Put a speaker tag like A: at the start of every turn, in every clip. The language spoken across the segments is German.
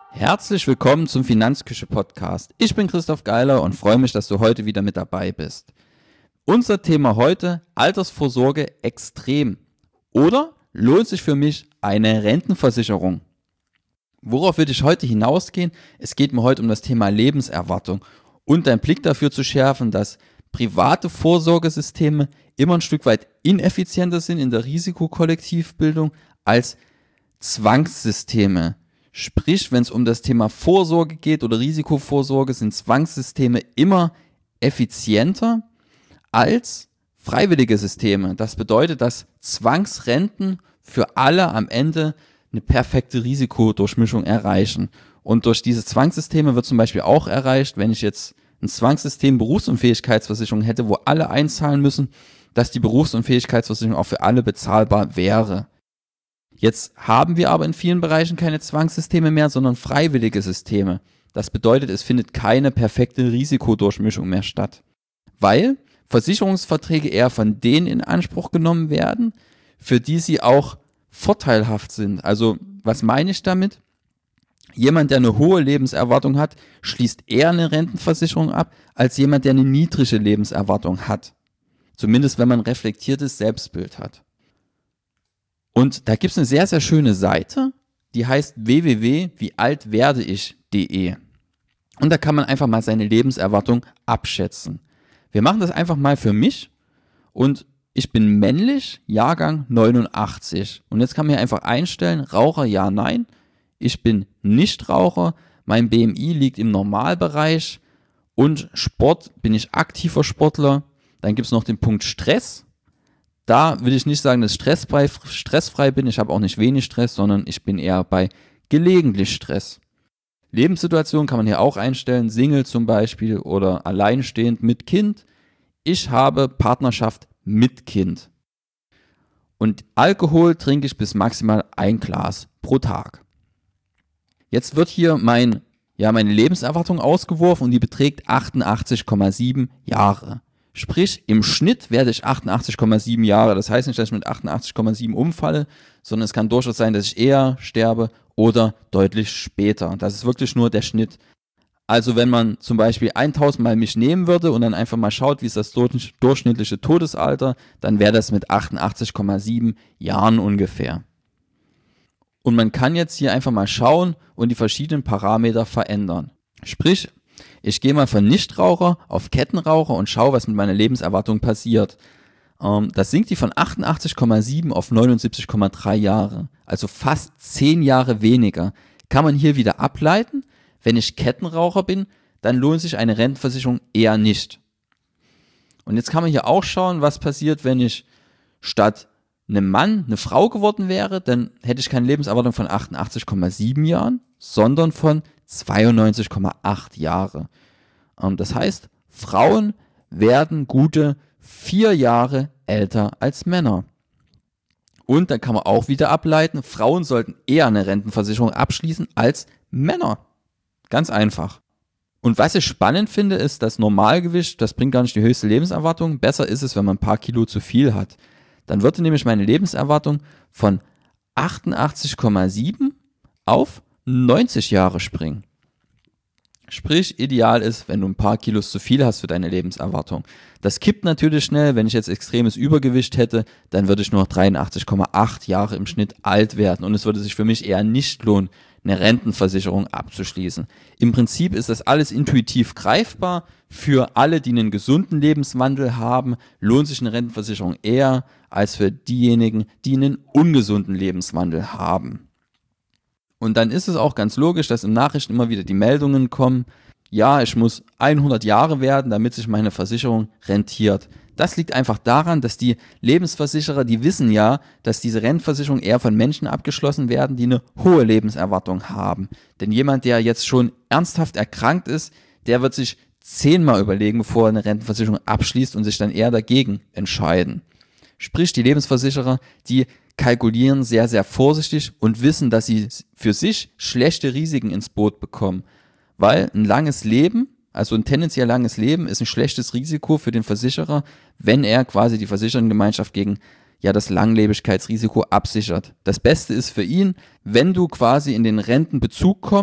A: Herzlich willkommen zum Finanzküche-Podcast. Ich bin Christoph Geiler und freue mich, dass du heute wieder mit dabei bist. Unser Thema heute: Altersvorsorge extrem. Oder lohnt sich für mich eine Rentenversicherung? Worauf will ich heute hinausgehen? Es geht mir heute um das Thema Lebenserwartung und einen Blick dafür zu schärfen, dass private Vorsorgesysteme immer ein Stück weit ineffizienter sind in der Risikokollektivbildung als Zwangssysteme. Sprich, wenn es um das Thema Vorsorge geht oder Risikovorsorge, sind Zwangssysteme immer effizienter als freiwillige Systeme. Das bedeutet, dass Zwangsrenten für alle am Ende eine perfekte Risikodurchmischung erreichen. Und durch diese Zwangssysteme wird zum Beispiel auch erreicht, wenn ich jetzt ein Zwangssystem Berufsunfähigkeitsversicherung hätte, wo alle einzahlen müssen, dass die Berufsunfähigkeitsversicherung auch für alle bezahlbar wäre. Jetzt haben wir aber in vielen Bereichen keine Zwangssysteme mehr, sondern freiwillige Systeme. Das bedeutet, es findet keine perfekte Risikodurchmischung mehr statt, weil Versicherungsverträge eher von denen in Anspruch genommen werden, für die sie auch vorteilhaft sind. Also, was meine ich damit? Jemand, der eine hohe Lebenserwartung hat, schließt eher eine Rentenversicherung ab, als jemand, der eine niedrige Lebenserwartung hat. Zumindest, wenn man ein reflektiertes Selbstbild hat. Und da gibt es eine sehr, sehr schöne Seite, die heißt www.wiealtwerdeich.de. Und da kann man einfach mal seine Lebenserwartung abschätzen. Wir machen das einfach mal für mich und ich bin männlich, Jahrgang 89. Und jetzt kann man hier einfach einstellen, Raucher, ja, nein. Ich bin Nichtraucher, mein BMI liegt im Normalbereich und Sport, bin ich aktiver Sportler. Dann gibt es noch den Punkt Stress. Da will ich nicht sagen, dass ich stressfrei bin, ich habe auch nicht wenig Stress, sondern ich bin eher bei gelegentlich Stress. Lebenssituation kann man hier auch einstellen, Single zum Beispiel oder alleinstehend mit Kind. Ich habe Partnerschaft mit Kind. Und Alkohol trinke ich bis maximal 1 Glas pro Tag. Jetzt wird hier meine Lebenserwartung ausgeworfen und die beträgt 88,7 Jahre. Sprich, im Schnitt werde ich 88,7 Jahre. Das heißt nicht, dass ich mit 88,7 umfalle, sondern es kann durchaus sein, dass ich eher sterbe oder deutlich später. Das ist wirklich nur der Schnitt. Also wenn man zum Beispiel 1000 Mal mich nehmen würde und dann einfach mal schaut, wie ist das durchschnittliche Todesalter, dann wäre das mit 88,7 Jahren ungefähr. Und man kann jetzt hier einfach mal schauen und die verschiedenen Parameter verändern. Sprich, ich gehe mal von Nichtraucher auf Kettenraucher und schaue, was mit meiner Lebenserwartung passiert. Das sinkt die von 88,7 auf 79,3 Jahre. Also fast 10 Jahre weniger. Kann man hier wieder ableiten, wenn ich Kettenraucher bin, dann lohnt sich eine Rentenversicherung eher nicht. Und jetzt kann man hier auch schauen, was passiert, wenn ich statt einem Mann eine Frau geworden wäre. Dann hätte ich keine Lebenserwartung von 88,7 Jahren, sondern von 92,8 Jahre. Das heißt, Frauen werden gute 4 Jahre älter als Männer. Und dann kann man auch wieder ableiten, Frauen sollten eher eine Rentenversicherung abschließen als Männer. Ganz einfach. Und was ich spannend finde, ist, das Normalgewicht, das bringt gar nicht die höchste Lebenserwartung. Besser ist es, wenn man ein paar Kilo zu viel hat. Dann würde nämlich meine Lebenserwartung von 88,7 auf 90 Jahre springen. Sprich, ideal ist, wenn du ein paar Kilos zu viel hast für deine Lebenserwartung. Das kippt natürlich schnell. Wenn ich jetzt extremes Übergewicht hätte, dann würde ich nur noch 83,8 Jahre im Schnitt alt werden. Und es würde sich für mich eher nicht lohnen, eine Rentenversicherung abzuschließen. Im Prinzip ist das alles intuitiv greifbar. Für alle, die einen gesunden Lebenswandel haben, lohnt sich eine Rentenversicherung eher als für diejenigen, die einen ungesunden Lebenswandel haben. Und dann ist es auch ganz logisch, dass im Nachrichten immer wieder die Meldungen kommen, ja, ich muss 100 Jahre werden, damit sich meine Versicherung rentiert. Das liegt einfach daran, dass die Lebensversicherer, die wissen ja, dass diese Rentenversicherungen eher von Menschen abgeschlossen werden, die eine hohe Lebenserwartung haben. Denn jemand, der jetzt schon ernsthaft erkrankt ist, der wird sich 10-mal überlegen, bevor er eine Rentenversicherung abschließt und sich dann eher dagegen entscheiden. Sprich, die Lebensversicherer, die kalkulieren sehr, sehr vorsichtig und wissen, dass sie für sich schlechte Risiken ins Boot bekommen. Weil ein langes Leben, also ein tendenziell langes Leben, ist ein schlechtes Risiko für den Versicherer, wenn er quasi die Versichertengemeinschaft gegen das Langlebigkeitsrisiko absichert. Das Beste ist für ihn, wenn du quasi in den Rentenbezug kommst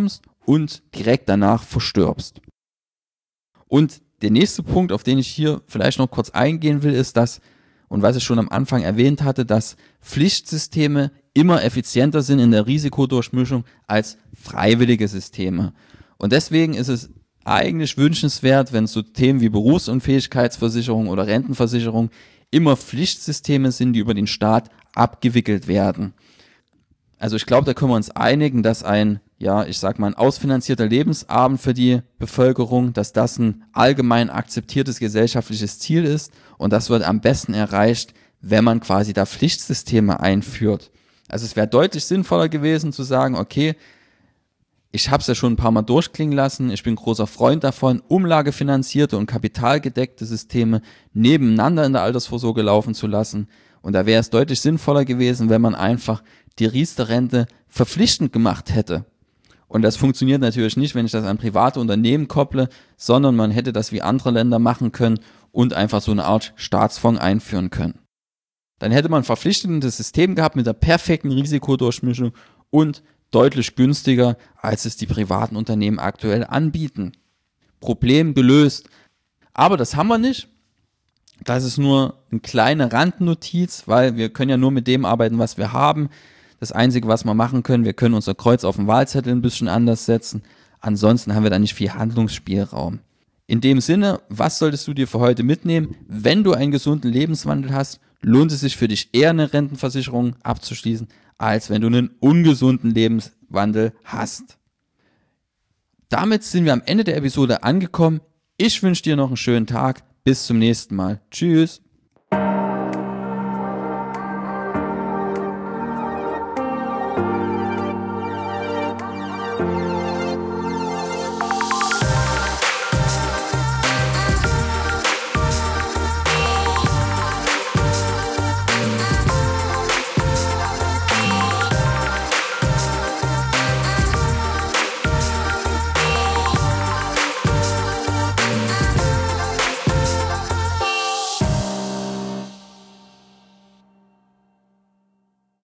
A: und direkt danach verstirbst. Und der nächste Punkt, auf den ich hier vielleicht noch kurz eingehen will, ist das, und was ich schon am Anfang erwähnt hatte, dass Pflichtsysteme immer effizienter sind in der Risikodurchmischung als freiwillige Systeme. Und deswegen ist es eigentlich wünschenswert, wenn so Themen wie Berufsunfähigkeitsversicherung oder Rentenversicherung immer Pflichtsysteme sind, die über den Staat abgewickelt werden. Also ich glaube, da können wir uns einigen, dass ein ausfinanzierter Lebensabend für die Bevölkerung, dass das ein allgemein akzeptiertes gesellschaftliches Ziel ist und das wird am besten erreicht, wenn man quasi da Pflichtsysteme einführt. Also es wäre deutlich sinnvoller gewesen zu sagen, okay, ich habe es ja schon ein paar Mal durchklingen lassen, ich bin großer Freund davon, umlagefinanzierte und kapitalgedeckte Systeme nebeneinander in der Altersvorsorge laufen zu lassen. Und da wäre es deutlich sinnvoller gewesen, wenn man einfach die Riester-Rente verpflichtend gemacht hätte. Und das funktioniert natürlich nicht, wenn ich das an private Unternehmen kopple, sondern man hätte das wie andere Länder machen können und einfach so eine Art Staatsfonds einführen können. Dann hätte man ein verpflichtendes System gehabt mit der perfekten Risikodurchmischung und deutlich günstiger, als es die privaten Unternehmen aktuell anbieten. Problem gelöst. Aber das haben wir nicht. Das ist nur eine kleine Randnotiz, weil wir können ja nur mit dem arbeiten, was wir haben. Das Einzige, was wir machen können, wir können unser Kreuz auf dem Wahlzettel ein bisschen anders setzen. Ansonsten haben wir da nicht viel Handlungsspielraum. In dem Sinne, was solltest du dir für heute mitnehmen? Wenn du einen gesunden Lebenswandel hast, lohnt es sich für dich eher eine Rentenversicherung abzuschließen, als wenn du einen ungesunden Lebenswandel hast. Damit sind wir am Ende der Episode angekommen. Ich wünsche dir noch einen schönen Tag. Bis zum nächsten Mal. Tschüss.